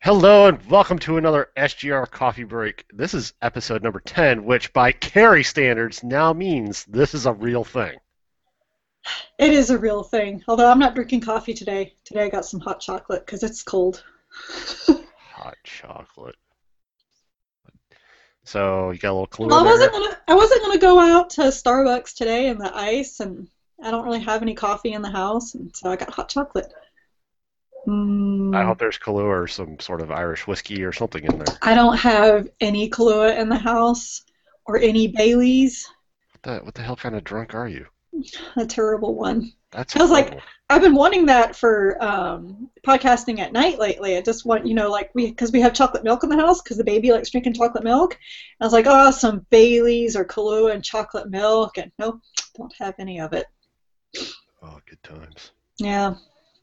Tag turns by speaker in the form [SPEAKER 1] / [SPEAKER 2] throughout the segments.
[SPEAKER 1] Hello and welcome to another SGR Coffee Break. This is episode number 10, which by Carrie standards now means this is a real thing.
[SPEAKER 2] It is a real thing. Although I'm not drinking coffee today. Today I got some hot chocolate because it's cold.
[SPEAKER 1] Hot chocolate. So you got a little clue
[SPEAKER 2] Well,
[SPEAKER 1] in there?
[SPEAKER 2] I wasn't gonna go out to Starbucks today in the ice, and I don't really have any coffee in the house, and so I got hot chocolate.
[SPEAKER 1] I
[SPEAKER 2] Mm,
[SPEAKER 1] hope there's Kahlua or some sort of Irish whiskey or something in there.
[SPEAKER 2] I don't have any Kahlua in the house or any Baileys.
[SPEAKER 1] What the hell kind of drunk are you?
[SPEAKER 2] A terrible one.
[SPEAKER 1] That's
[SPEAKER 2] I was like,
[SPEAKER 1] horrible.
[SPEAKER 2] I've been wanting that for podcasting at night lately. I just want, like because we have chocolate milk in the house because the baby likes drinking chocolate milk. And I was like, oh, some Baileys or Kahlua and chocolate milk, and nope, don't have any of it.
[SPEAKER 1] Oh, good times.
[SPEAKER 2] Yeah.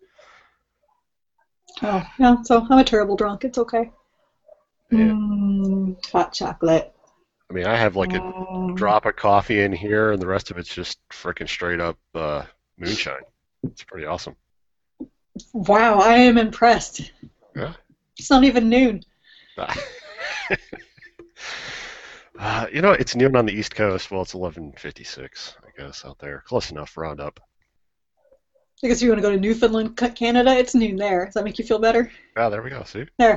[SPEAKER 2] Oh, yeah. So I'm a terrible drunk. It's okay.
[SPEAKER 1] Man,
[SPEAKER 2] Hot chocolate.
[SPEAKER 1] I mean, I have like a
[SPEAKER 2] Mm.
[SPEAKER 1] drop of coffee in here and the rest of it's just freaking straight up moonshine. It's pretty awesome.
[SPEAKER 2] Wow, I am impressed.
[SPEAKER 1] Yeah.
[SPEAKER 2] It's not even noon.
[SPEAKER 1] It's noon on the East Coast. Well, it's 11:56, I guess, out there. Close enough, round up.
[SPEAKER 2] I guess you want to go to Newfoundland, Canada. It's noon there. Does that make you feel better?
[SPEAKER 1] Ah, there we go. See?
[SPEAKER 2] There.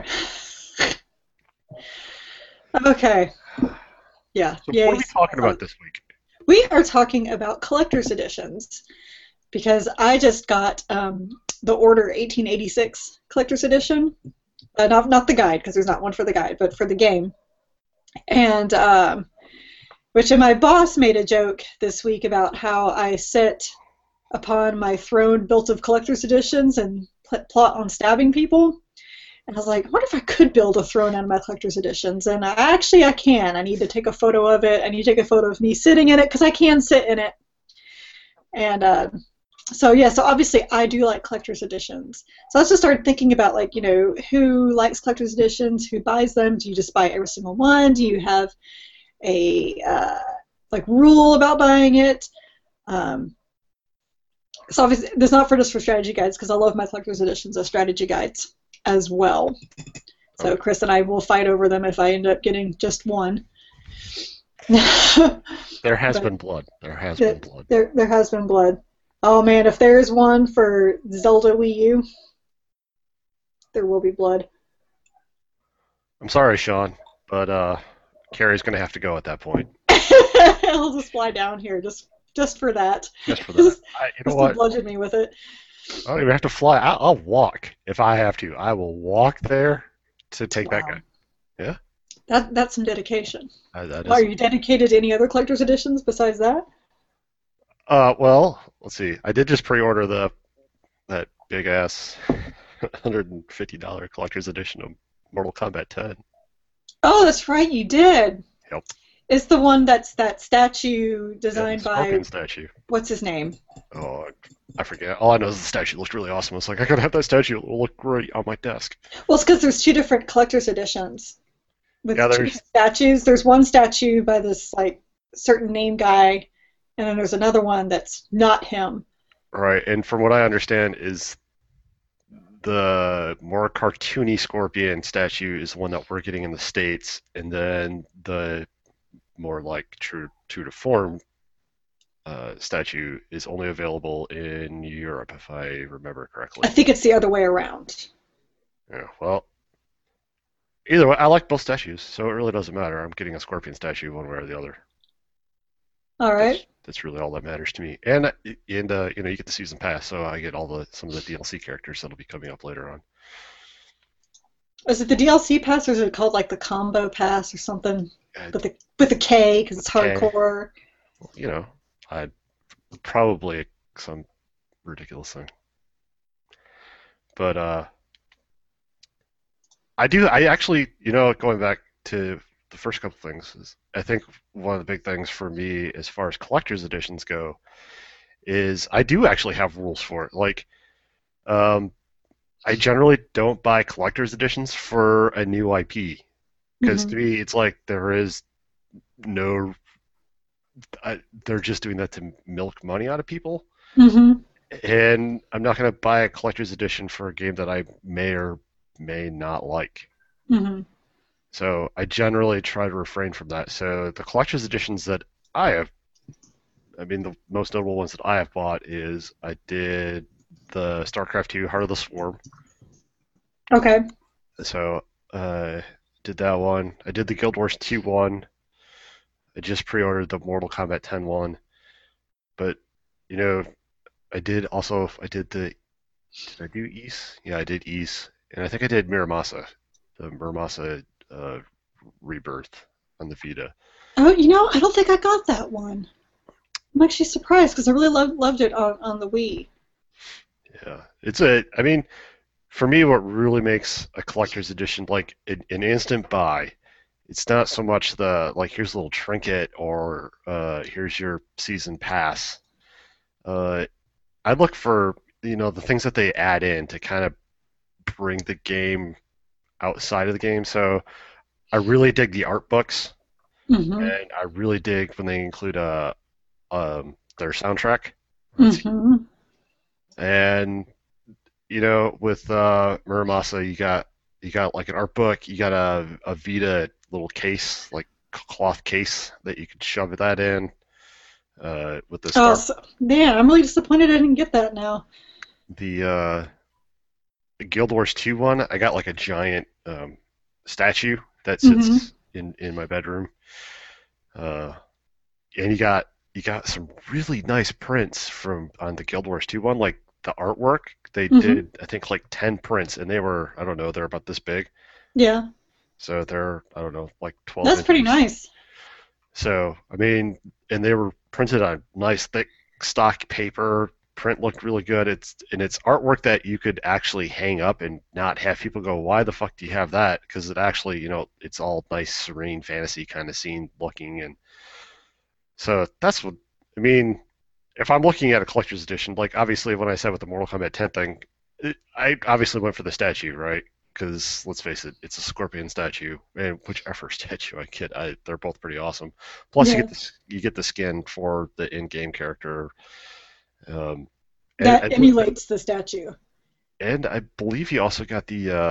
[SPEAKER 2] Okay. Yeah.
[SPEAKER 1] So what are
[SPEAKER 2] Yay.
[SPEAKER 1] we talking about this week?
[SPEAKER 2] We are talking about collector's editions because I just got the Order 1886 collector's edition. Not the guide because there's not one for the guide, but for the game. And my boss made a joke this week about how I sit upon my throne built of collector's editions and plot on stabbing people. And I was like, I wonder if I could build a throne out of my collector's editions. And I can. I need to take a photo of it. I need to take a photo of me sitting in it because I can sit in it. And so obviously I do like collector's editions. So let's just start thinking about who likes collector's editions, who buys them. Do you just buy every single one? Do you have a rule about buying it? So obviously, this is not for just for strategy guides because I love my collector's editions as strategy guides as well. So
[SPEAKER 1] Okay.
[SPEAKER 2] Chris and I will fight over them if I end up getting just one.
[SPEAKER 1] There has
[SPEAKER 2] But
[SPEAKER 1] been blood. There has been blood.
[SPEAKER 2] there has been blood. Oh man, if there is one for Zelda Wii U, there will be blood.
[SPEAKER 1] I'm sorry, Sean, but Carrie's going to have to go at that point.
[SPEAKER 2] I'll just fly down here just for that.
[SPEAKER 1] Just for that.
[SPEAKER 2] just,
[SPEAKER 1] You know
[SPEAKER 2] just to
[SPEAKER 1] what?
[SPEAKER 2] bludgeon me with it.
[SPEAKER 1] I don't even have to fly. I'll walk if I have to. I will walk there to take that guy.
[SPEAKER 2] Wow.
[SPEAKER 1] Yeah,
[SPEAKER 2] That's some dedication.
[SPEAKER 1] that
[SPEAKER 2] Are
[SPEAKER 1] is.
[SPEAKER 2] you dedicated to any other collector's editions besides that?
[SPEAKER 1] Well, let's see. I did just pre-order that big ass $150 collector's edition of Mortal Kombat 10.
[SPEAKER 2] Oh, that's right, you did.
[SPEAKER 1] Yep.
[SPEAKER 2] It's the one that's that statue
[SPEAKER 1] Yeah, the
[SPEAKER 2] designed by
[SPEAKER 1] Scorpion statue.
[SPEAKER 2] what's his name?
[SPEAKER 1] Oh, I forget. All I know is the statue looked really awesome. It's like I gotta have that statue. It will look great on my desk.
[SPEAKER 2] Well, it's because there's two different collector's editions
[SPEAKER 1] Yeah,
[SPEAKER 2] with two
[SPEAKER 1] there's
[SPEAKER 2] different statues. There's one statue by this certain name guy, and then there's another one that's not him.
[SPEAKER 1] right, and from what I understand is the more cartoony Scorpion statue is the one that we're getting in the States, and then the more like true to form statue is only available in Europe, if I remember
[SPEAKER 2] I
[SPEAKER 1] correctly.
[SPEAKER 2] think it's the other way around.
[SPEAKER 1] Yeah, well, either way, I like both statues, so it really doesn't matter. I'm getting a Scorpion statue one way or the other.
[SPEAKER 2] All right.
[SPEAKER 1] That's really all that matters to me. And you get the season pass, so I get some of the DLC characters that'll be coming up later on.
[SPEAKER 2] Is it the DLC pass or is it called like the combo pass or something
[SPEAKER 1] Uh,
[SPEAKER 2] with a K because it's
[SPEAKER 1] okay,
[SPEAKER 2] hardcore?
[SPEAKER 1] you know, I probably some ridiculous thing, but I actually, going back to the first couple things, is I think one of the big things for me as far as collector's editions go is I do actually have rules for it. Like, um, I generally don't buy collector's editions for a new IP because to
[SPEAKER 2] Hmm.
[SPEAKER 1] me it's like there is no, they're just doing that to milk money out of people,
[SPEAKER 2] Hmm.
[SPEAKER 1] and I'm not going to buy a collector's edition for a game that I may or may not like.
[SPEAKER 2] Hmm.
[SPEAKER 1] So I generally try to refrain from that. So the collector's editions that I have, I mean, the most notable ones that I have bought is I did the StarCraft 2 Heart of the Swarm.
[SPEAKER 2] Okay.
[SPEAKER 1] So did that one. I did the Guild Wars 2 one. I just pre-ordered the Mortal Kombat 10 one. But you know, I did did I do Ys? Yeah, I did Ys, and I think I did Miramasa, the Miramasa uh, Rebirth on the Vita.
[SPEAKER 2] Oh, I don't think I got that one. I'm actually surprised because I really loved it on the Wii.
[SPEAKER 1] Yeah, I mean, for me, what really makes a collector's edition like an instant buy, it's not so much the like here's a little trinket or here's your season pass. Uh, I look for the things that they add in to kind of bring the game outside of the game. So I really dig the art books,
[SPEAKER 2] Hmm.
[SPEAKER 1] and I really dig when they include their soundtrack.
[SPEAKER 2] Hmm.
[SPEAKER 1] And with Muramasa, you got like an art book, you got a Vita little case, like cloth case that you could shove that in with the
[SPEAKER 2] Oh,
[SPEAKER 1] star
[SPEAKER 2] man, I'm really disappointed I didn't get that now.
[SPEAKER 1] the Guild Wars 2 one. I got like a giant statue that
[SPEAKER 2] Hmm.
[SPEAKER 1] sits in my bedroom. Uh, and you got some really nice prints from on the Guild Wars 2 one, like the artwork. They
[SPEAKER 2] Hmm.
[SPEAKER 1] did I think like 10 prints, and they were I don't know, they're about this big.
[SPEAKER 2] Yeah,
[SPEAKER 1] So they're I don't know, like 12
[SPEAKER 2] that's pretty
[SPEAKER 1] inches.
[SPEAKER 2] nice.
[SPEAKER 1] So I mean, and they were printed on nice thick stock paper. Print looked really good. It's artwork that you could actually hang up and not have people go, "Why the fuck do you have that?" Because it actually, it's all nice, serene, fantasy kind of scene looking, and so that's what I mean. If I'm looking at a collector's edition, like obviously when I said with the Mortal Kombat 10 thing, I obviously went for the statue, right? Because let's face it, it's a scorpion statue, and whichever statue I get, they're both pretty awesome. Plus,
[SPEAKER 2] Yeah,
[SPEAKER 1] you get the skin for the in-game character, um, and
[SPEAKER 2] that emulates the statue.
[SPEAKER 1] I believe you also got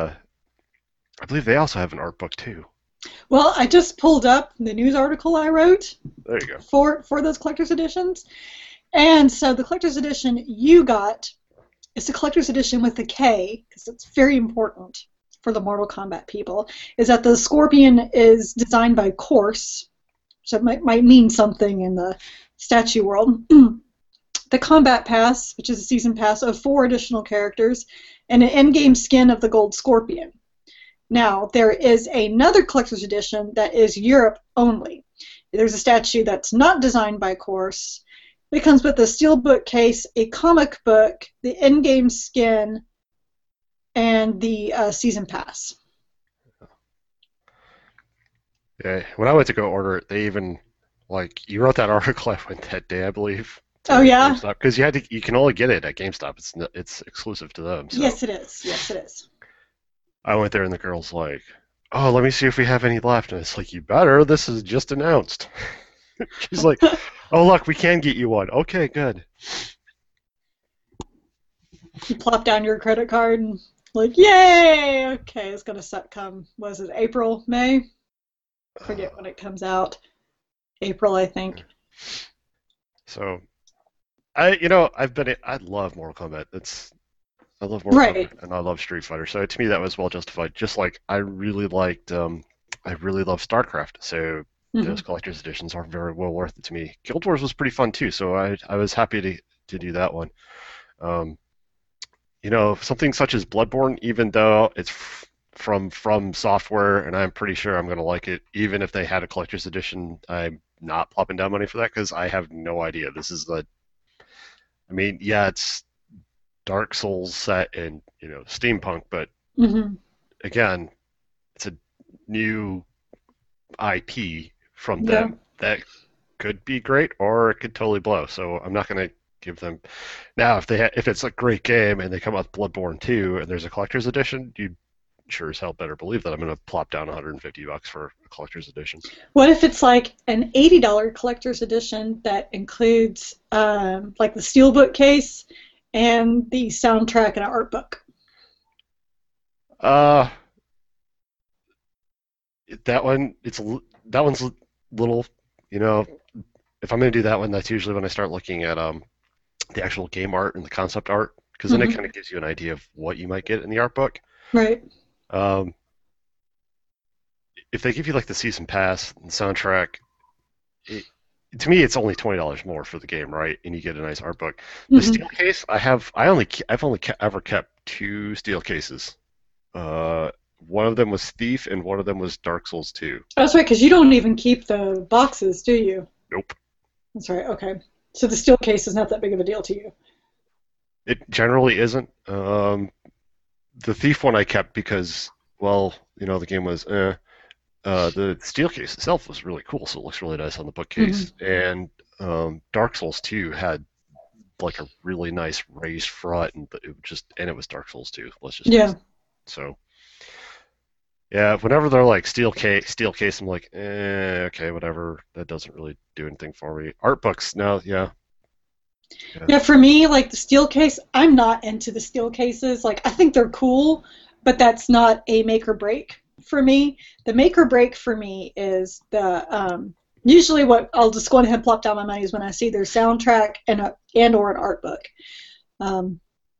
[SPEAKER 1] I believe they also have an art book too.
[SPEAKER 2] Well, I just pulled up the news article I wrote
[SPEAKER 1] There you go.
[SPEAKER 2] for those collector's editions, and so the collector's edition you got is the collector's edition with the K because it's very important for the Mortal Kombat people. Is that the Scorpion is designed by Course, so it might mean something in the statue world. The Combat Pass, which is a season pass of 4 additional characters, and an in-game skin of the Gold Scorpion. Now, there is another collector's edition that is Europe only. There's a statue that's not designed by Course. It comes with a steelbook case, a comic book, the in-game skin, and the season pass.
[SPEAKER 1] Yeah, when I went to go order it, they even like you wrote that article. I went that day, I believe,
[SPEAKER 2] Oh
[SPEAKER 1] to
[SPEAKER 2] yeah?
[SPEAKER 1] GameStop because you can only get it at GameStop. It's exclusive to them. So
[SPEAKER 2] Yes, it is. Yes, it is.
[SPEAKER 1] I went there and the girl's like, "Oh, let me see if we have any left." And it's like, "You better. This is just announced." She's like, "Oh, look, we can get you one." Okay, good.
[SPEAKER 2] You plop down your credit card and like, yay! Okay, it's gonna come. Was it April, May? I forget when it comes out. April, I think.
[SPEAKER 1] So I love Mortal Kombat. I love Mortal
[SPEAKER 2] Right.
[SPEAKER 1] Kombat and I love Street Fighter. So to me, that was well justified. Just like I really love StarCraft. So those
[SPEAKER 2] Hmm.
[SPEAKER 1] collector's editions are very well worth it to me. Guild Wars was pretty fun too. So I was happy to do that one. Um, something such as Bloodborne, even though it's from software, and I'm pretty sure I'm going to like it, even if they had a collector's edition, I'm not plopping down money for that because I have no idea. I mean, yeah, it's Dark Souls set in steampunk, but
[SPEAKER 2] Hmm.
[SPEAKER 1] again, it's a new IP from
[SPEAKER 2] Yeah.
[SPEAKER 1] them that could be great or it could totally blow. So I'm not going to give them now if it's a great game and they come out with Bloodborne 2 and there's a collector's edition, you sure as hell better believe that I'm going to plop down $150 for a collector's edition.
[SPEAKER 2] What if it's like an $80 collector's edition that includes like the steelbook case and the soundtrack and an art book?
[SPEAKER 1] Uh, that one's little. You know, if I'm gonna do that one, that's usually when I start looking at the actual game art and the concept art, because then it
[SPEAKER 2] Hmm.
[SPEAKER 1] kind of gives you an idea of what you might get in the art book.
[SPEAKER 2] Right.
[SPEAKER 1] Um, if they give you like the season pass and soundtrack, it, to me it's only $20 more for the game, right? And you get a nice art book. The
[SPEAKER 2] Hmm.
[SPEAKER 1] steel case, I've only ever kept two steel cases. Uh, One of them was Thief, and one of them was Dark Souls 2.
[SPEAKER 2] That's right, because you don't even keep the boxes, do you?
[SPEAKER 1] Nope.
[SPEAKER 2] That's right. Okay. So the steel case is not that big of a deal to you.
[SPEAKER 1] It generally isn't. The Thief one I kept because, well, the game was the steel case itself was really cool, so it looks really nice on the
[SPEAKER 2] Hmm.
[SPEAKER 1] bookcase. And Dark Souls 2 had like a really nice raised front, and it was Dark Souls 2. Let's just face
[SPEAKER 2] Yeah.
[SPEAKER 1] it. So yeah, whenever they're like steel case, I'm like, okay, whatever. That doesn't really do anything for me. Art books, no, yeah, yeah.
[SPEAKER 2] Yeah, for me, like the steel case, I'm not into the steel cases. Like, I think they're cool, but that's not a make or break for me. The make or break for me is usually what I'll just go ahead and plop down my money is when I see their soundtrack and or an art book. Um,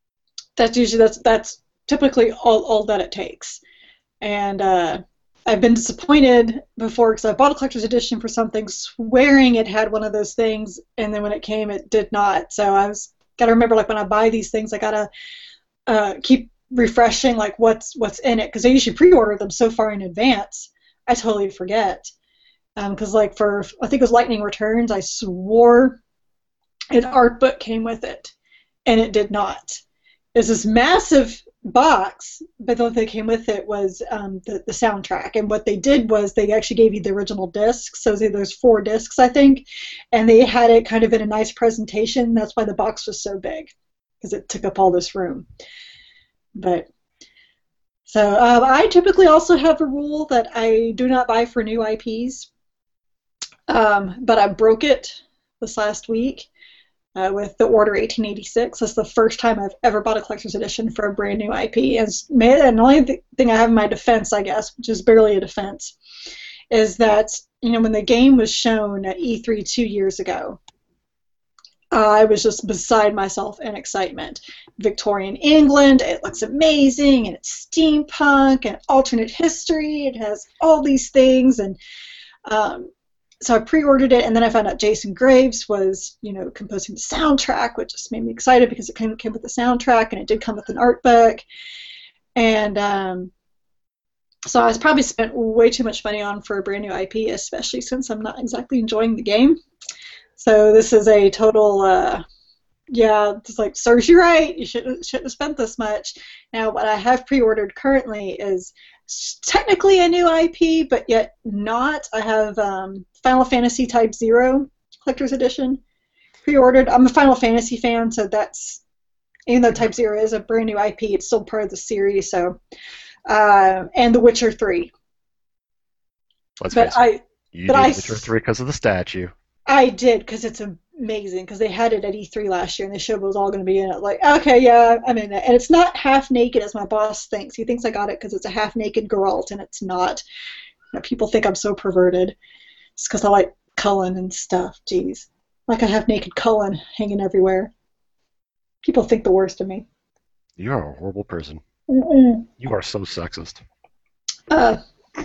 [SPEAKER 2] that's typically all that it takes. And I've been disappointed before because I bought a collector's edition for something, swearing it had one of those things, and then when it came, it did not. So I was got to remember, like when I buy these things, I gotta keep refreshing like what's in it because I usually pre-order them so far in advance, I totally forget. Because like for I think it was Lightning Returns, I swore an art book came with it, and it did not. It's this massive box, but what they came with it was the soundtrack. And what they did was they actually gave you the original disc. So there's 4 discs, I think, and they had it kind of in a nice presentation. That's why the box was so big because it took up all this room. But so I typically also have a rule that I do not buy for new IPs, but I broke it this last week with the Order 1886. That's the first time I've ever bought a collector's edition for a brand new IP. And the only thing I have in my defense, I guess, which is barely a defense, is that when the game was shown at E3 2 years ago, I was just beside myself in excitement. Victorian England, it looks amazing, and it's steampunk and alternate history. It has all these things, and um, so I pre-ordered it, and then I found out Jason Graves was, composing the soundtrack, which just made me excited because it came with the soundtrack, and it did come with an art book. And so I was probably spent way too much money on for a brand new IP, especially since I'm not exactly enjoying the game. So this is a total, yeah, it's like serves you right. You shouldn't have spent this much. Now, what I have pre-ordered currently is technically a new IP, but yet not. I have Final Fantasy Type Zero Collector's Edition pre-ordered. I'm a Final Fantasy fan, so that's even though Type Zero is a brand new IP, it's still part of the series. So, and The Witcher 3.
[SPEAKER 1] Let's
[SPEAKER 2] But
[SPEAKER 1] face it.
[SPEAKER 2] I,
[SPEAKER 1] You
[SPEAKER 2] but
[SPEAKER 1] need
[SPEAKER 2] I,
[SPEAKER 1] Witcher 3 because of the statue.
[SPEAKER 2] I did because it's amazing because they had it at E3 last year and they showed what was all going to be in it. Like, okay, yeah, I'm in it. And it's not half naked as my boss thinks. He thinks I got it because it's a half naked Geralt, and it's not. People think I'm so perverted. It's because I like Cullen and stuff. Jeez. Like I have naked Cullen hanging everywhere. People think the worst of me.
[SPEAKER 1] You are a horrible person.
[SPEAKER 2] Mm-mm.
[SPEAKER 1] You are so sexist.
[SPEAKER 2] Uh,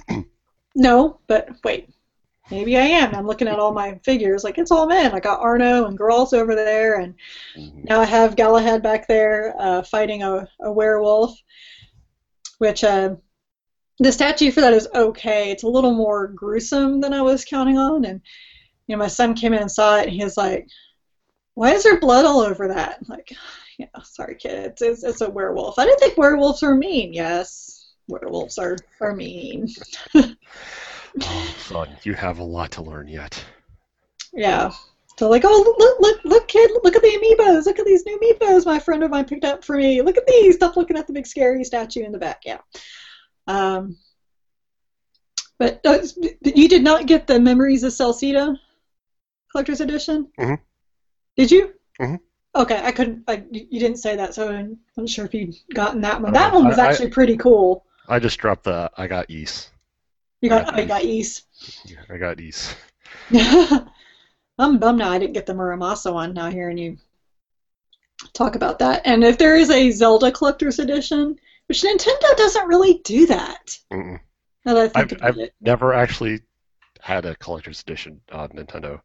[SPEAKER 2] no, but wait. Maybe I am. I'm looking at all my figures. Like, it's all men. I got Arno and Geralt over there, and
[SPEAKER 1] Mhm.
[SPEAKER 2] now I have Galahad back there fighting a werewolf, which the statue for that is okay. It's a little more gruesome than I was counting on. And, my son came in and saw it, and he was like, why is there blood all over that? I'm like, yeah, sorry, kid. It's a werewolf. I didn't think werewolves were mean. Yes, werewolves are mean.
[SPEAKER 1] Oh, son, you have a lot to learn yet.
[SPEAKER 2] Yeah. So like, oh look, kid, look at the amiibos. Look at these new amiibos my friend of mine picked up for me. Look at these. Stop looking at the big scary statue in the back. Yeah. Um, but you did not get the Memories of Celceta collector's edition,
[SPEAKER 1] Hmm.
[SPEAKER 2] did you?
[SPEAKER 1] Hmm.
[SPEAKER 2] Okay, I couldn't. You didn't say that, so I'm not sure if you'd gotten that one. That one was
[SPEAKER 1] I
[SPEAKER 2] actually pretty cool.
[SPEAKER 1] I just dropped the. I got Ys.
[SPEAKER 2] You
[SPEAKER 1] I got
[SPEAKER 2] got,
[SPEAKER 1] the
[SPEAKER 2] oh, you got
[SPEAKER 1] Ys.
[SPEAKER 2] Ys.
[SPEAKER 1] Yeah, I got Ys.
[SPEAKER 2] I'm bummed now I didn't get the Muramasa one. Now hearing you talk about that, and if there is a Zelda collector's edition, which Nintendo doesn't really do that.
[SPEAKER 1] Mm-mm.
[SPEAKER 2] Now that I think about
[SPEAKER 1] I've
[SPEAKER 2] it,
[SPEAKER 1] never actually had a collector's edition on Nintendo.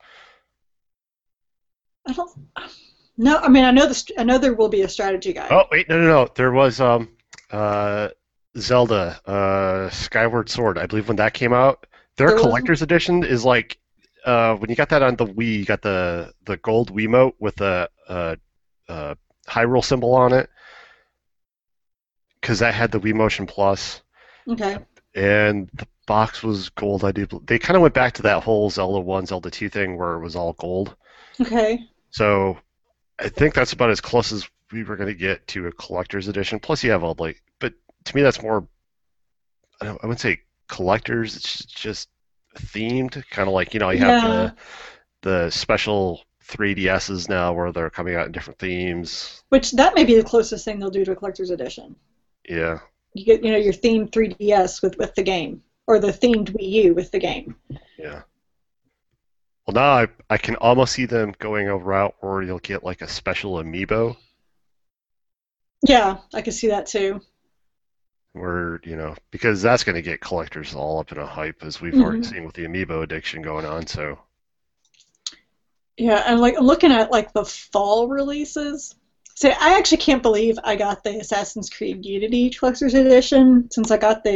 [SPEAKER 2] I don't. No, I mean I know there will be a strategy
[SPEAKER 1] Oh
[SPEAKER 2] guide.
[SPEAKER 1] wait, no. There was uh Zelda Skyward Sword. I believe when that came out, their
[SPEAKER 2] There was.
[SPEAKER 1] collector's edition is like when you got that on the Wii, you got the gold Wiimote with the Hyrule symbol on it because that had the Wii Motion Plus,
[SPEAKER 2] Okay.
[SPEAKER 1] and the box was gold. I do. They kind of went back to that whole Zelda 1, Zelda 2 thing where it was all gold.
[SPEAKER 2] Okay.
[SPEAKER 1] So I think that's about as close as we were going to get to a collector's edition. Plus, you have all like, but to me, that's more. I wouldn't say collectors. It's just themed, kind of like you have
[SPEAKER 2] Yeah.
[SPEAKER 1] the special 3DSs now where they're coming out in different themes.
[SPEAKER 2] Which that may be the closest thing they'll do to a collector's edition.
[SPEAKER 1] Yeah,
[SPEAKER 2] You get, your themed 3DS with the game, or the themed Wii U with the game.
[SPEAKER 1] yeah. Well, now I can almost see them going a route where you'll get like a special amiibo
[SPEAKER 2] Yeah, I can see that too.
[SPEAKER 1] where, because that's going to get collectors all up in a hype as we've already
[SPEAKER 2] Hmm.
[SPEAKER 1] seen with the amiibo addiction going on. So,
[SPEAKER 2] Yeah, and like I'm looking at like the fall releases. So I actually can't believe I got the Assassin's Creed Unity Collector's Edition since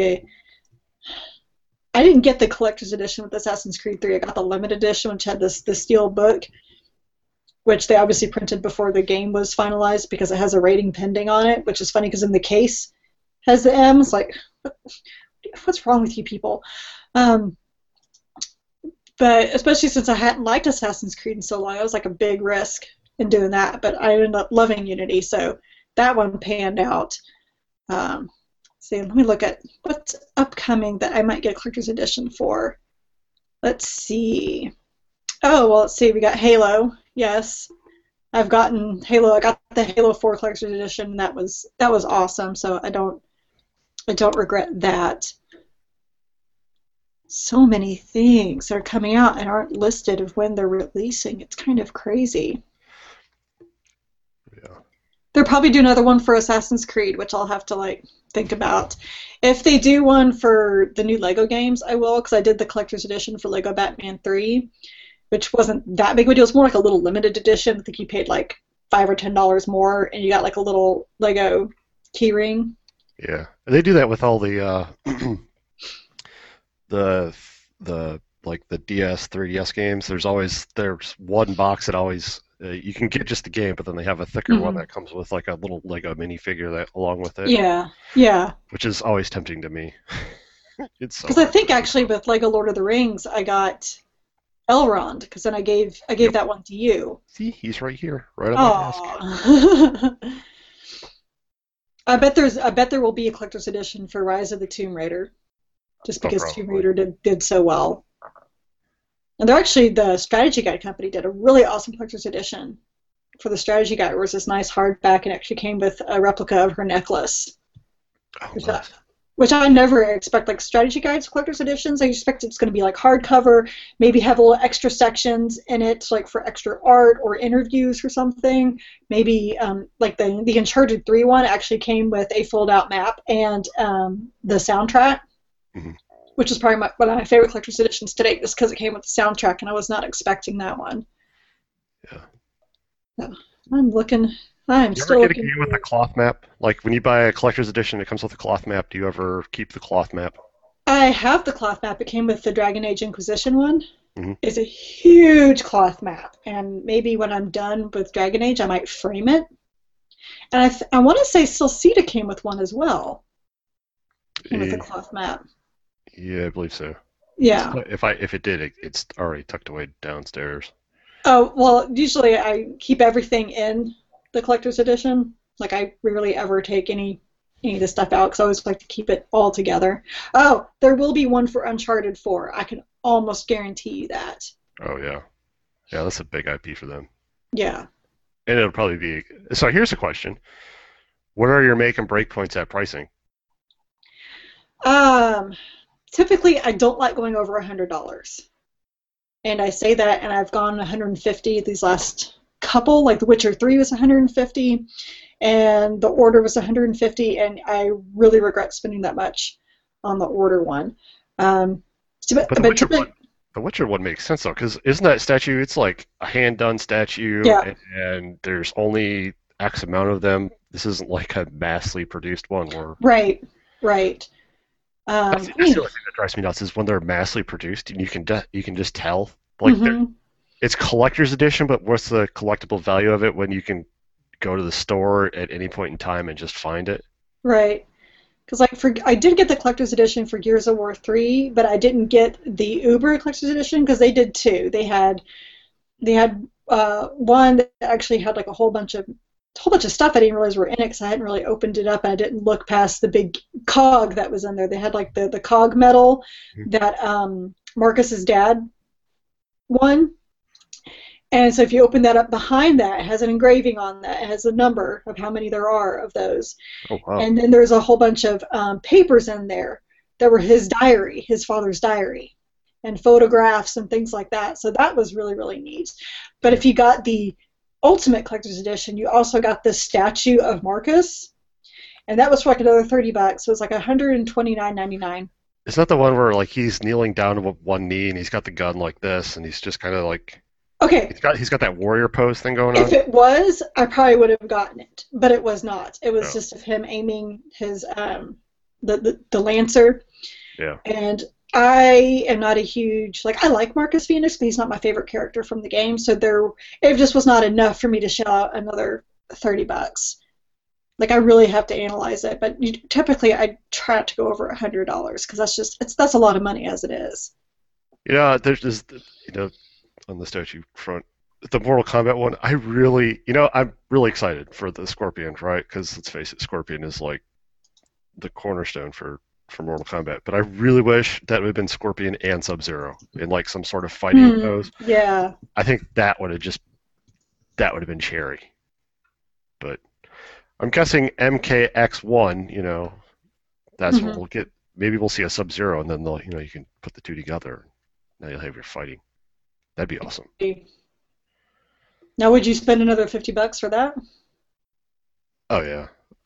[SPEAKER 2] I didn't get the Collector's Edition with Assassin's Creed 3. I got the limited edition which had the steel book, which they obviously printed before the game was finalized because it has a rating pending on it, which is funny because in the case has the M. It's like, what's wrong with you people? Um, but especially since I hadn't liked Assassin's Creed in so long, it was like a big risk in doing that. But I ended up loving Unity, so that one panned out. See, let me look at what's upcoming that I might get a collector's edition for. Let's see. Oh, well, let's see. We got Halo. Yes, I've gotten Halo. I got the Halo 4 collector's edition. That was awesome. So I don't regret that. So many things are coming out and aren't listed of when they're releasing. It's kind of crazy.
[SPEAKER 1] yeah.
[SPEAKER 2] They'll probably do another one for Assassin's Creed, which I'll have to like think about. If they do one for the new Lego games, I will, because I did the collector's edition for Lego Batman 3, which wasn't that big of a deal. It's more like a little limited edition. I think you paid like $5 or $10 more, and you got like a little Lego keyring.
[SPEAKER 1] Yeah. And they do that with all the the like the DS, 3DS games. There's one box that always you can get just the game, but then they have a thicker one
[SPEAKER 2] Hmm.
[SPEAKER 1] that comes with like a little Lego minifigure that along with it,
[SPEAKER 2] Yeah, yeah.
[SPEAKER 1] which is always tempting to me. It's so
[SPEAKER 2] Because I
[SPEAKER 1] hard.
[SPEAKER 2] think actually with Lego Lord of the Rings, I got Elrond, because then I gave
[SPEAKER 1] Yep.
[SPEAKER 2] that one to you.
[SPEAKER 1] See, he's right here, right on my desk.
[SPEAKER 2] Oh. I bet there will be a collector's edition for Rise of the Tomb Raider, just
[SPEAKER 1] Oh,
[SPEAKER 2] because Tomb
[SPEAKER 1] probably.
[SPEAKER 2] Raider did so well. And the Strategy Guide company did a really awesome collector's edition for the Strategy Guide, where it was this nice hardback and actually came with a replica of her necklace,
[SPEAKER 1] Oh,
[SPEAKER 2] which I,
[SPEAKER 1] nice.
[SPEAKER 2] which I never expect. Like Strategy Guides, collector's editions, I expect it's going to be like hardcover, maybe have little extra sections in it, like for extra art or interviews or something. Maybe like the Uncharted 3 one actually came with a fold-out map and the soundtrack,
[SPEAKER 1] Hmm.
[SPEAKER 2] which is probably one of my favorite collector's editions to date, just because it came with the soundtrack, and I was not expecting that one.
[SPEAKER 1] Yeah.
[SPEAKER 2] So I'm looking. I'm
[SPEAKER 1] You ever
[SPEAKER 2] still
[SPEAKER 1] get a
[SPEAKER 2] looking
[SPEAKER 1] game with a
[SPEAKER 2] for.
[SPEAKER 1] cloth map? Like when you buy a collector's edition, it comes with a cloth map. Do you ever keep the cloth map?
[SPEAKER 2] I have the cloth map. It came with the Dragon Age Inquisition one.
[SPEAKER 1] Hmm.
[SPEAKER 2] It's a huge cloth map, and maybe when I'm done with Dragon Age, I might frame it. And I want to say Silcita came with one as well. Came with a cloth map.
[SPEAKER 1] Yeah, I believe so.
[SPEAKER 2] Yeah.
[SPEAKER 1] If it did, it's already tucked away downstairs.
[SPEAKER 2] Oh, well, usually I keep everything in the collector's edition. Like I rarely ever take any of the stuff out because I always like to keep it all together. Oh, there will be one for Uncharted 4. I can almost guarantee you that.
[SPEAKER 1] Oh yeah, yeah, that's a big IP for them.
[SPEAKER 2] Yeah.
[SPEAKER 1] And it'll probably be. So here's a question: what are your make and break points at pricing?
[SPEAKER 2] typically I don't like going over $100. And I say that, and I've gone 150 these last couple. Like The Witcher 3 was 150, and The Order was 150, and I really regret spending that much on the Order one.
[SPEAKER 1] But the Witcher one makes sense though, because isn't that statue? It's like a hand-done statue,
[SPEAKER 2] Yeah,
[SPEAKER 1] and there's only X amount of them. This isn't like a massively produced one where.
[SPEAKER 2] right, right.
[SPEAKER 1] That's the other thing that drives me nuts is when they're massively produced, and you can just tell like
[SPEAKER 2] Mhm.
[SPEAKER 1] it's collector's edition, but what's the collectible value of it when you can go to the store at any point in time and just find it?
[SPEAKER 2] Right. Because I did get the collector's edition for Gears of War 3, but I didn't get the Uber collector's edition because they did two. They had one that actually had like a whole bunch of stuff I didn't realize were in it because I hadn't really opened it up and I didn't look past the big cog that was in there. They had like the cog medal that Marcus's dad won. And so if you open that up behind that, it has an engraving on that. It has a number of how many there are of those.
[SPEAKER 1] Oh wow!
[SPEAKER 2] And then there's a whole bunch of papers in there that were his diary, his father's diary, and photographs and things like that. So that was really, really neat. But if you got the Ultimate Collector's Edition, you also got this statue of Marcus, and that was for like another $30. So it was like $129.99.
[SPEAKER 1] Isn't that the one where like he's kneeling down on one knee and he's got the gun like this and he's just kind of like
[SPEAKER 2] Okay,
[SPEAKER 1] he's got that warrior pose thing going
[SPEAKER 2] if
[SPEAKER 1] on?
[SPEAKER 2] it was, I probably would have gotten it, but it was not. It was
[SPEAKER 1] Oh,
[SPEAKER 2] just of him aiming his the lancer.
[SPEAKER 1] yeah.
[SPEAKER 2] And I am not a huge like I like Marcus Phoenix, but he's not my favorite character from the game. So it just was not enough for me to shell out another $30. Like I really have to analyze it, but typically I try not to go over $100 because that's a lot of money as it is.
[SPEAKER 1] There's this, on the statue front, the Mortal Kombat one. I'm really excited for the Scorpion, right? Because let's face it, Scorpion is like the cornerstone for Mortal Kombat. But I really wish that would have been Scorpion and Sub-Zero in like some sort of fighting pose.
[SPEAKER 2] Yeah.
[SPEAKER 1] I think that would have been cherry. But I'm guessing MKX1, that's what we'll get. Maybe we'll see a Sub-Zero, and then you can put the two together. Now you'll have your fighting. That'd be awesome.
[SPEAKER 2] Now, would you spend another $50 for that?
[SPEAKER 1] Oh yeah.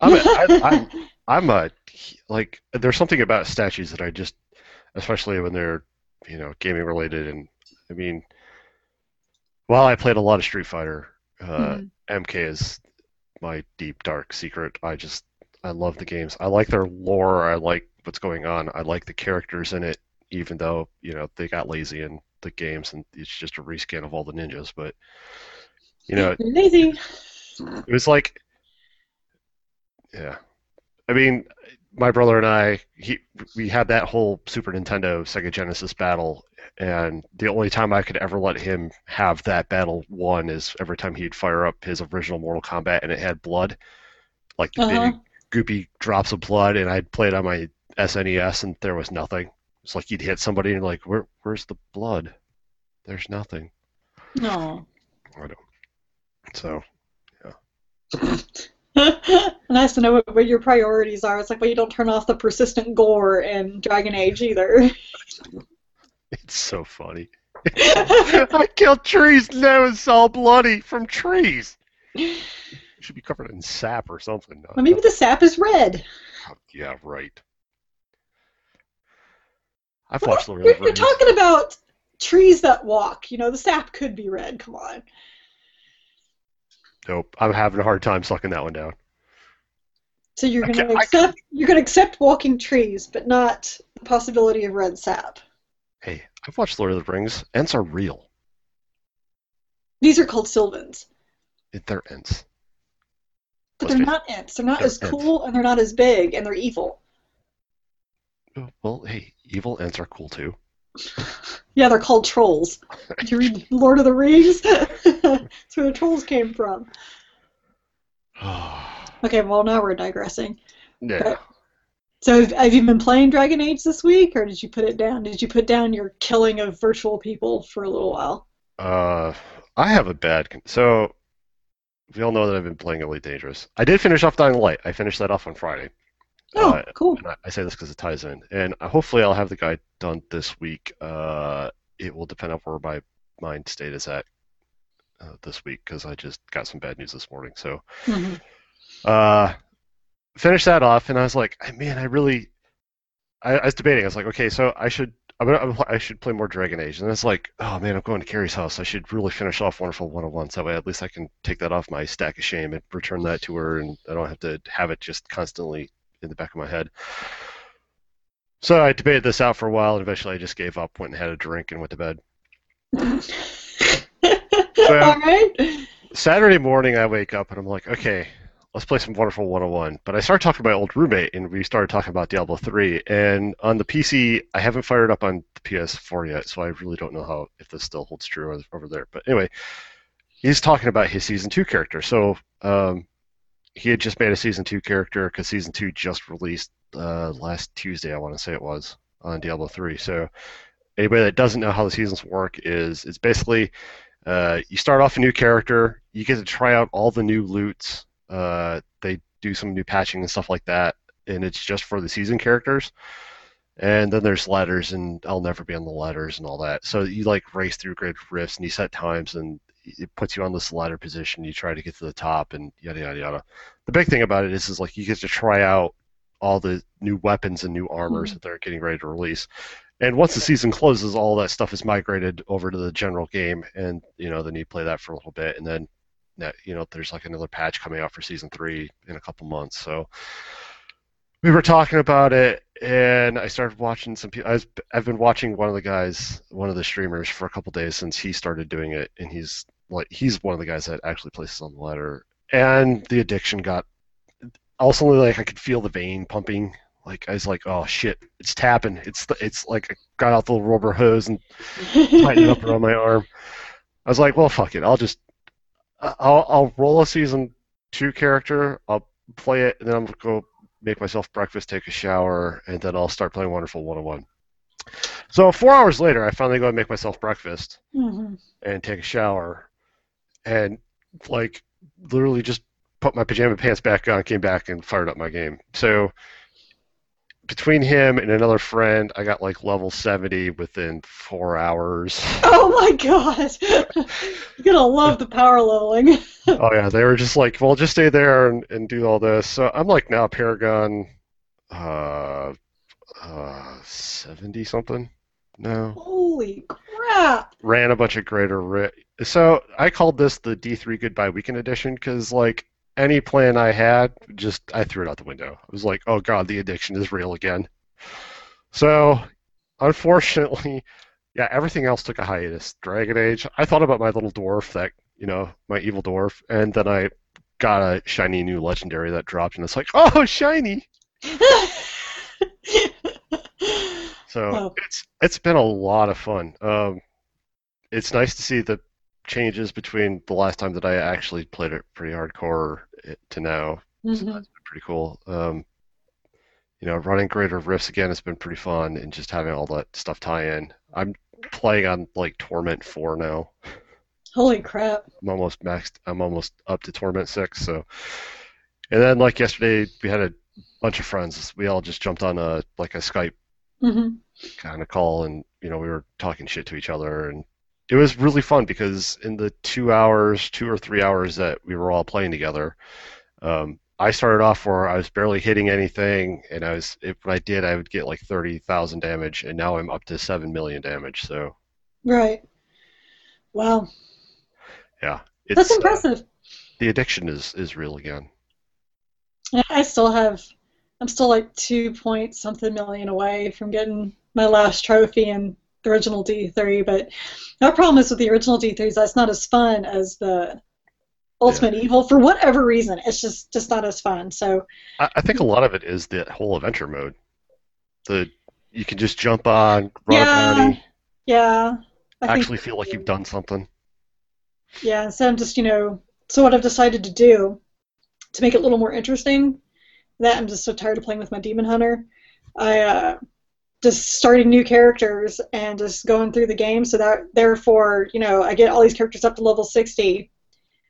[SPEAKER 1] I'm like there's something about statues that I just, especially when they're gaming related, and I mean, while I played a lot of Street Fighter, MK is my deep dark secret. I love the games. I like their lore. I like what's going on. I like the characters in it, even though they got lazy in the games and it's just a reskin of all the ninjas. But
[SPEAKER 2] Lazy.
[SPEAKER 1] it was like, yeah. I mean, my brother and I, we had that whole Super Nintendo Sega Genesis battle, and the only time I could ever let him have that battle won is every time he'd fire up his original Mortal Kombat and it had blood, like the big goopy drops of blood, and I'd play it on my SNES and there was nothing. It's like you'd hit somebody and like, where's the blood? There's nothing.
[SPEAKER 2] No.
[SPEAKER 1] I don't. So, yeah.
[SPEAKER 2] Nice to know what your priorities are. It's like, well, you don't turn off the persistent gore in Dragon Age either.
[SPEAKER 1] It's so funny. I killed trees, now it's all bloody from trees. It should be covered in sap or something.
[SPEAKER 2] Well, maybe the sap is red.
[SPEAKER 1] Oh, yeah, right. I've watched Lord of the Rings.
[SPEAKER 2] You're talking about trees that walk. The sap could be red. Come on.
[SPEAKER 1] Nope, I'm having a hard time sucking that one down.
[SPEAKER 2] So you're gonna accept walking trees, but not the possibility of red sap.
[SPEAKER 1] Hey, I've watched Lord of the Rings. Ents are real.
[SPEAKER 2] These are called Sylvans.
[SPEAKER 1] They're Ents.
[SPEAKER 2] But they're not Ents. They're not as cool, and they're not as big, and they're evil.
[SPEAKER 1] Well, hey, evil Ents are cool too.
[SPEAKER 2] Yeah, they're called trolls. Did you read Lord of the Rings? That's where the trolls came from. Okay, well, now we're digressing.
[SPEAKER 1] Yeah.
[SPEAKER 2] But, so have you been playing Dragon Age this week, or did you put it down? Did you put down your killing of virtual people for a little while?
[SPEAKER 1] I have a bad... So, we all know that I've been playing Elite Dangerous. I did finish off Dying Light. I finished that off on Friday.
[SPEAKER 2] Oh, cool.
[SPEAKER 1] And I say this because it ties in. And hopefully I'll have the guide done this week. It will depend on where my mind state is at this week because I just got some bad news this morning. So
[SPEAKER 2] Hmm.
[SPEAKER 1] uh, finished that off, and I was like, man, I was debating. I was like, okay, so I should play more Dragon Age, and it's like, oh man, I'm going to Carrie's house. I should really finish off Wonderful 101, so that way at least I can take that off my stack of shame and return that to her, and I don't have to have it just constantly in the back of my head. So I debated this out for a while, and eventually I just gave up, went and had a drink, and went to bed. So
[SPEAKER 2] All right.
[SPEAKER 1] Saturday morning, I wake up and I'm like, okay, let's play some Wonderful 101. But I started talking to my old roommate, and we started talking about Diablo 3. And on the PC, I haven't fired up on the PS4 yet, so I really don't know if this still holds true over there. But anyway, he's talking about his Season 2 character. So he had just made a Season 2 character because Season 2 just released last Tuesday, I want to say it was, on Diablo 3. So anybody that doesn't know how the seasons work it's basically you start off a new character, you get to try out all the new loots. They do some new patching and stuff like that, and it's just for the season characters. And then there's ladders, and I'll never be on the ladders and all that. So you like race through Great Rifts, and you set times, and it puts you on this ladder position. You try to get to the top, and yada yada yada. The big thing about it is like you get to try out all the new weapons and new armors that they're getting ready to release. And once the season closes, all that stuff is migrated over to the general game, and then you play that for a little bit, and then there's like another patch coming out for Season 3 in a couple months. So we were talking about it, and I started watching some people. I've been watching one of the streamers for a couple days since he started doing it, and he's one of the guys that actually places on the ladder. And the addiction got also like I could feel the vein pumping. Like I was like, oh shit, it's tapping. It's like I got out the little rubber hose and tightened it up around my arm. I was like, well, fuck it. I'll roll a Season 2 character. I'll play it, and then I'm gonna go make myself breakfast, take a shower, and then I'll start playing Wonderful 101. So 4 hours later, I finally go and make myself breakfast and take a shower, and like literally just put my pajama pants back on, came back, and fired up my game. So between him and another friend, I got like level 70 within 4 hours.
[SPEAKER 2] Oh my god! You're gonna love the power leveling.
[SPEAKER 1] Oh yeah, they were just like, well, just stay there and do all this. So I'm like now Paragon 70 something. No.
[SPEAKER 2] Holy crap!
[SPEAKER 1] Ran a bunch of So I called this the D3 Goodbye Weekend Edition because like any plan I had, I threw it out the window. I was like, oh god, the addiction is real again. So unfortunately, yeah, everything else took a hiatus. Dragon Age. I thought about my little dwarf my evil dwarf, and then I got a shiny new legendary that dropped, and it's like, oh, shiny. So it's been a lot of fun. It's nice to see the changes between the last time that I actually played it pretty hardcore to now. So that's been pretty cool. Running Greater Rifts again has been pretty fun, and just having all that stuff tie in. I'm playing on like Torment 4 now.
[SPEAKER 2] Holy crap!
[SPEAKER 1] I'm almost maxed. I'm almost up to Torment 6. So, and then like yesterday, we had a bunch of friends. We all just jumped on a Skype kind of call, and we were talking shit to each other, and it was really fun because in the 2 or 3 hours that we were all playing together, I started off where I was barely hitting anything, and when I did, I would get like 30,000 damage, and now I'm up to 7 million damage. So,
[SPEAKER 2] right, wow,
[SPEAKER 1] yeah,
[SPEAKER 2] that's impressive.
[SPEAKER 1] The addiction is real again.
[SPEAKER 2] Yeah, I'm still like 2 point something million away from getting my last trophy in the original D3, but my problem is with the original D3s, that's not as fun as the Ultimate Evil for whatever reason. It's just not as fun. So
[SPEAKER 1] I think a lot of it is the whole adventure mode. You can just jump on, run a bounty.
[SPEAKER 2] Yeah.
[SPEAKER 1] Actually feel like you've done something.
[SPEAKER 2] Yeah, so I'm just, so what I've decided to do to make it a little more interesting, that I'm just so tired of playing with my Demon Hunter, I just starting new characters and just going through the game, so that therefore, I get all these characters up to level 60.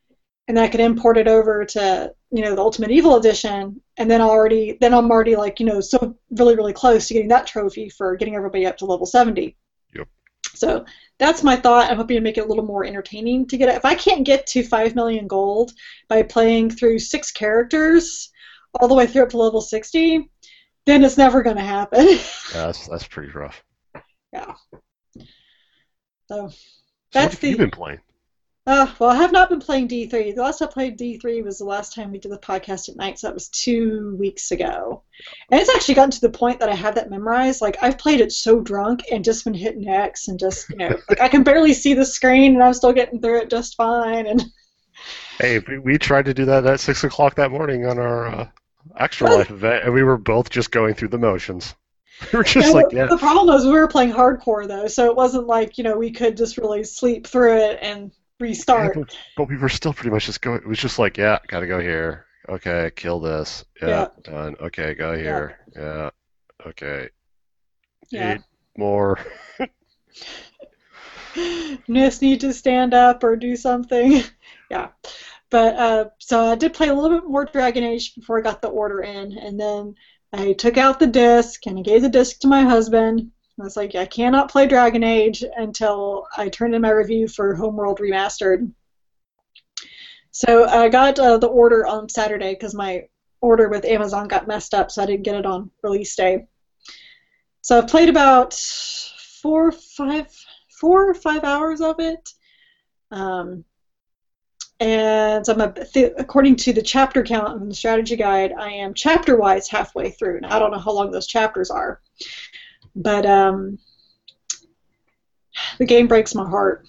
[SPEAKER 2] and then I could import it over to, the Ultimate Evil Edition, and then I'm already like, so really, really close to getting that trophy for getting everybody up to level 70.
[SPEAKER 1] Yep.
[SPEAKER 2] So that's my thought. I'm hoping to make it a little more entertaining to get it. If I can't get to 5 million gold by playing through 6 characters all the way through up to level 60, then it's never going to happen.
[SPEAKER 1] Yeah, that's pretty rough.
[SPEAKER 2] Yeah. So
[SPEAKER 1] what
[SPEAKER 2] that's
[SPEAKER 1] have you been playing?
[SPEAKER 2] Well, I have not been playing D3. The last time I played D3 was the last time we did the podcast at night, so that was 2 weeks ago. And it's actually gotten to the point that I have that memorized. Like, I've played it so drunk and just been hitting X and just, like, I can barely see the screen and I'm still getting through it just fine. And
[SPEAKER 1] Hey, we tried to do that at 6 o'clock that morning on our Extra Life event, and we were both just going through the motions. We were just
[SPEAKER 2] The problem was we were playing hardcore, though, so it wasn't like, we could just really sleep through it and restart.
[SPEAKER 1] Yeah, but we were still pretty much just going. It was just like, yeah, gotta go here. Okay, kill this. Yeah, done. Okay, go here. Yeah. Okay.
[SPEAKER 2] Yeah.
[SPEAKER 1] 8 more.
[SPEAKER 2] Just need to stand up or do something. Yeah. But so I did play a little bit more Dragon Age before I got the order in, and then I took out the disc and I gave the disc to my husband. I was like, I cannot play Dragon Age until I turn in my review for Homeworld Remastered. So I got the order on Saturday because my order with Amazon got messed up, so I didn't get it on release day. So I've played about 4 or 5 hours of it. And according to the chapter count in the strategy guide, I am chapter-wise halfway through. Now, I don't know how long those chapters are. But the game breaks my heart.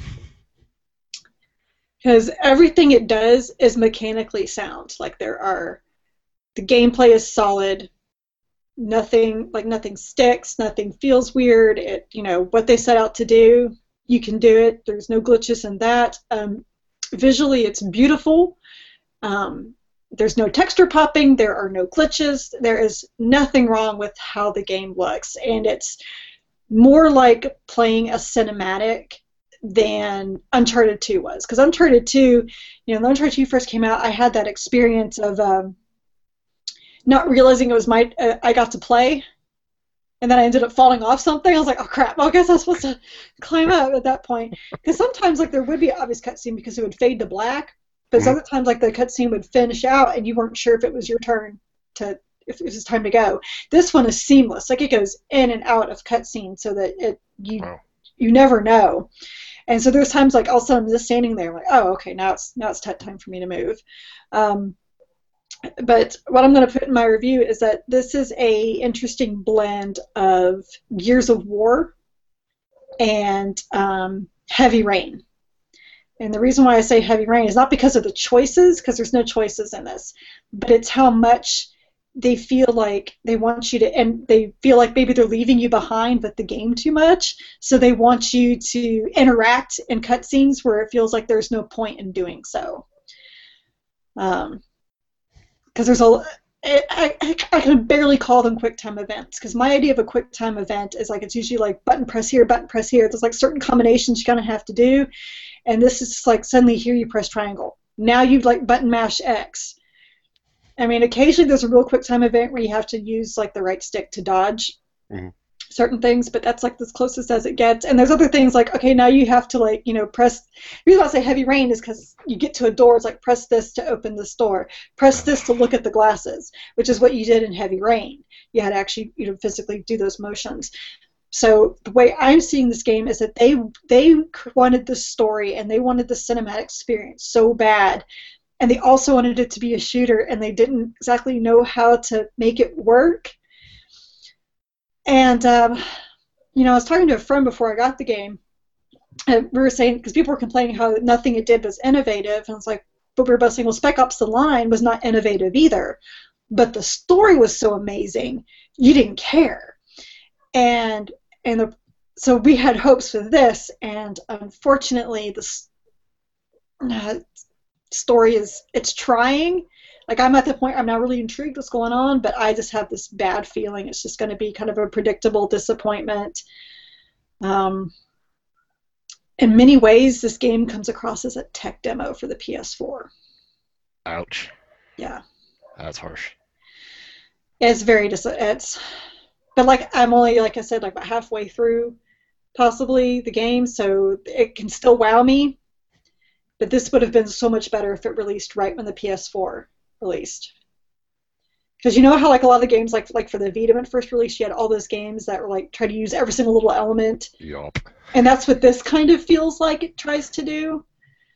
[SPEAKER 2] Because everything it does is mechanically sound. Like the gameplay is solid. Nothing sticks. Nothing feels weird. What they set out to do, you can do it. There's no glitches in that. Visually, it's beautiful. There's no texture popping. There are no glitches. There is nothing wrong with how the game looks, and it's more like playing a cinematic than Uncharted 2 was. Because Uncharted 2, when Uncharted 2 first came out, I had that experience of not realizing it was I got to play, and then I ended up falling off something. I was like, oh crap, I guess I was supposed to climb up at that point. Because sometimes there would be an obvious cutscene because it would fade to black, but other times the cutscene would finish out and you weren't sure if it was your turn if it was time to go. This one is seamless. Like, it goes in and out of cutscenes so that you never know. And so there's times all of a sudden I'm just standing there like, oh, okay, now it's time for me to move. But what I'm going to put in my review is that this is a interesting blend of Gears of War and Heavy Rain. And the reason why I say Heavy Rain is not because of the choices, because there's no choices in this, but it's how much they feel like they want you to, and they feel like maybe they're leaving you behind with the game too much, so they want you to interact in cutscenes where it feels like there's no point in doing so. Because there's I can barely call them QuickTime events, because my idea of a QuickTime event is it's usually button press here, button press here. There's certain combinations you kind of have to do, and this is suddenly here you press triangle. Now you button mash X. I mean, occasionally there's a real QuickTime event where you have to use the right stick to dodge certain things, but that's the closest as it gets. And there's other things okay, now you have to press. The reason I say Heavy Rain is because you get to a door, it's press this to open this door, press this to look at the glasses, which is what you did in Heavy Rain. You had to actually physically do those motions. So the way I'm seeing this game is that they wanted the story and they wanted the cinematic experience so bad, and they also wanted it to be a shooter, and they didn't exactly know how to make it work. And I was talking to a friend before I got the game, and we were saying, because people were complaining how nothing it did was innovative, and I was like, but we were both saying, well, Spec Ops: The Line was not innovative either, but the story was so amazing, you didn't care. So we had hopes for this, and unfortunately, the story it's trying. I'm at the point I'm not really intrigued what's going on, but I just have this bad feeling it's just going to be kind of a predictable disappointment. In many ways, this game comes across as a tech demo for the PS4.
[SPEAKER 1] Ouch.
[SPEAKER 2] Yeah,
[SPEAKER 1] That's harsh.
[SPEAKER 2] it's very it's, but like I'm only like I said like about halfway through possibly the game, so it can still wow me. But this would have been so much better if it released right when the PS4 released. Because you know how like a lot of the games like for the Vita when it first released, you had all those games that were like try to use every single little element,
[SPEAKER 1] Yup.
[SPEAKER 2] and that's what this kind of feels like it tries to do.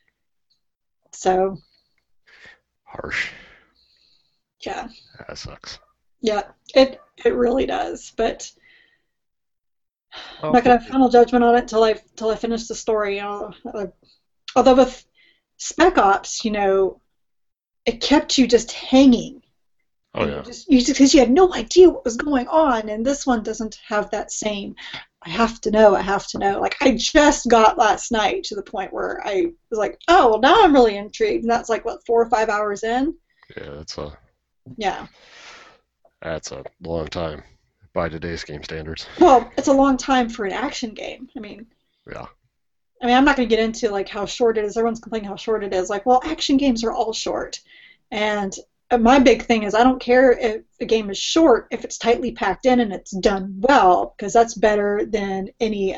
[SPEAKER 2] So
[SPEAKER 1] Harsh.
[SPEAKER 2] yeah,
[SPEAKER 1] That sucks.
[SPEAKER 2] yeah, it really does. But I'm
[SPEAKER 1] Oh,
[SPEAKER 2] not gonna have
[SPEAKER 1] hopefully.
[SPEAKER 2] final judgment on it till I finish the story. Although with Spec Ops, it kept you just hanging,
[SPEAKER 1] Oh
[SPEAKER 2] and
[SPEAKER 1] yeah.
[SPEAKER 2] you just because you had no idea what was going on, and this one doesn't have that same. I have to know. I have to know. Like I just got last night to the point where I was like, oh, well, now I'm really intrigued, and that's like what 4 or 5 hours in.
[SPEAKER 1] Yeah,
[SPEAKER 2] Yeah.
[SPEAKER 1] that's a long time by today's game standards.
[SPEAKER 2] Well, it's a long time for an action game.
[SPEAKER 1] Yeah.
[SPEAKER 2] I'm not going to get into like how short it is. Everyone's complaining how short it is. Like, well, action games are all short, and my big thing is I don't care if the game is short if it's tightly packed in and it's done well, because that's better than any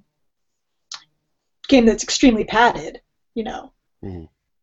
[SPEAKER 2] game that's extremely padded. You know.
[SPEAKER 1] Hmm.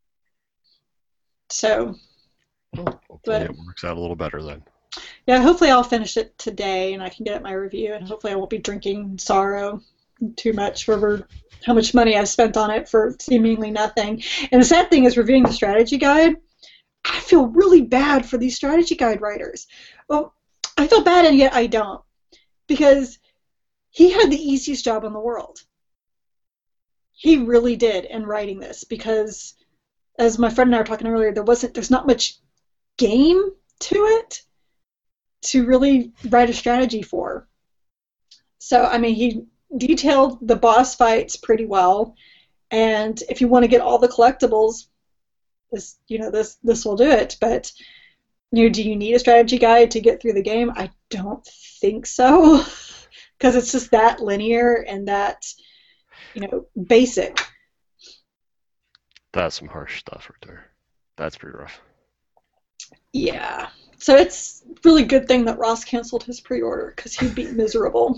[SPEAKER 2] So,
[SPEAKER 1] Well, hopefully
[SPEAKER 2] but
[SPEAKER 1] it works out a little better then.
[SPEAKER 2] yeah, hopefully I'll finish it today and I can get my review, and hopefully I won't be drinking sorrow too much over how much money I've spent on it for seemingly nothing. And the sad thing is, reviewing the strategy guide, I feel really bad for these strategy guide writers. Well, I feel bad and yet I don't, because he had the easiest job in the world. He really did in writing this, because as my friend and I were talking earlier, there's not much game to it to really write a strategy for. So he detailed the boss fights pretty well, and if you want to get all the collectibles, this will do it. But do you need a strategy guide to get through the game? I don't think so, because it's just that linear and that basic.
[SPEAKER 1] That's some harsh stuff right there. That's pretty rough.
[SPEAKER 2] Yeah. So it's a really good thing that Ross canceled his pre-order, because he'd be miserable.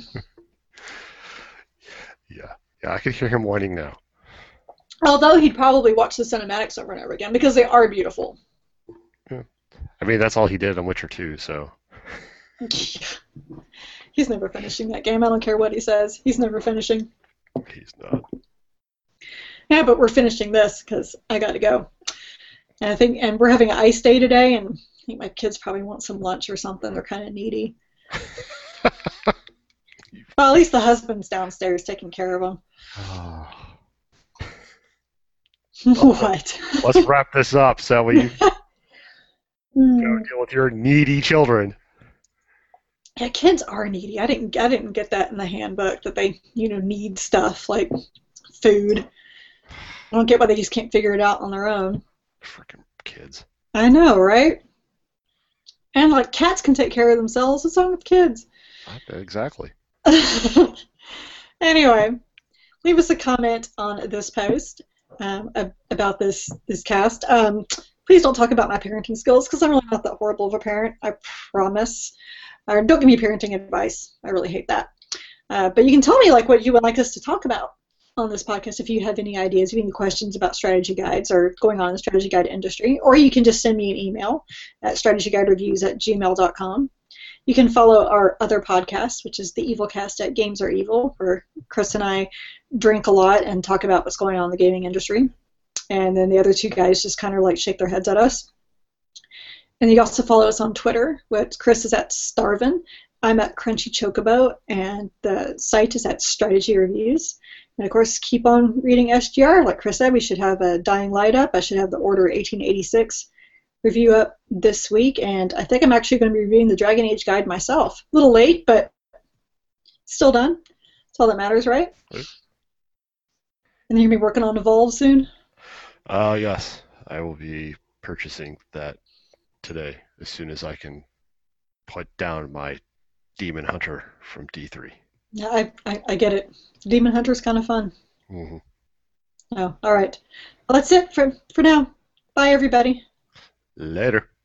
[SPEAKER 1] Yeah. Yeah, I could hear him whining now.
[SPEAKER 2] Although he'd probably watch the cinematics over and over again because they are beautiful.
[SPEAKER 1] Yeah. I mean, that's all he did on Witcher 2, so.
[SPEAKER 2] He's never finishing that game. I don't care what he says. He's never finishing.
[SPEAKER 1] He's not.
[SPEAKER 2] Yeah, but we're finishing this because I got to go. And we're having an ice day today, and I think my kids probably want some lunch or something. They're kind of needy. Well, at least the husband's downstairs taking care of them.
[SPEAKER 1] Oh.
[SPEAKER 2] What?
[SPEAKER 1] Let's wrap this up so we go
[SPEAKER 2] Hmm.
[SPEAKER 1] deal with your needy children.
[SPEAKER 2] Yeah, kids are needy. I didn't get that in the handbook that they need stuff like food. I don't get why they just can't figure it out on their own.
[SPEAKER 1] Freaking kids.
[SPEAKER 2] I know, right? And like cats can take care of themselves. What's wrong with kids?
[SPEAKER 1] Exactly.
[SPEAKER 2] Anyway, leave us a comment on this post about this cast. Please don't talk about my parenting skills, because I'm really not that horrible of a parent. I promise. Or don't give me parenting advice. I really hate that. But you can tell me like what you would like us to talk about on this podcast if you have any ideas, if you have any questions about strategy guides or going on in the strategy guide industry. Or you can just send me an email at strategyguidereviews@gmail.com. You can follow our other podcast, which is the Evilcast at Games Are Evil, where Chris and I drink a lot and talk about what's going on in the gaming industry. And then the other two guys just kind of like shake their heads at us. And you can also follow us on Twitter, which Chris is at Starvin. I'm at Crunchy Chocobo, and the site is at Strategy Reviews. And of course, keep on reading SGR. Like Chris said, we should have a Dying Light up. I should have the Order 1886 review up this week, and I think I'm actually going to be reviewing the Dragon Age guide myself. A little late, but still done. That's all that matters, right?
[SPEAKER 1] Right.
[SPEAKER 2] And then you're going to be working on Evolve soon?
[SPEAKER 1] Yes. I will be purchasing that today as soon as I can put down my Demon Hunter from D3.
[SPEAKER 2] Yeah, I get it. Demon Hunter's kind of fun.
[SPEAKER 1] Hmm.
[SPEAKER 2] Oh, all right. Well, that's it for now. Bye, everybody.
[SPEAKER 1] Later.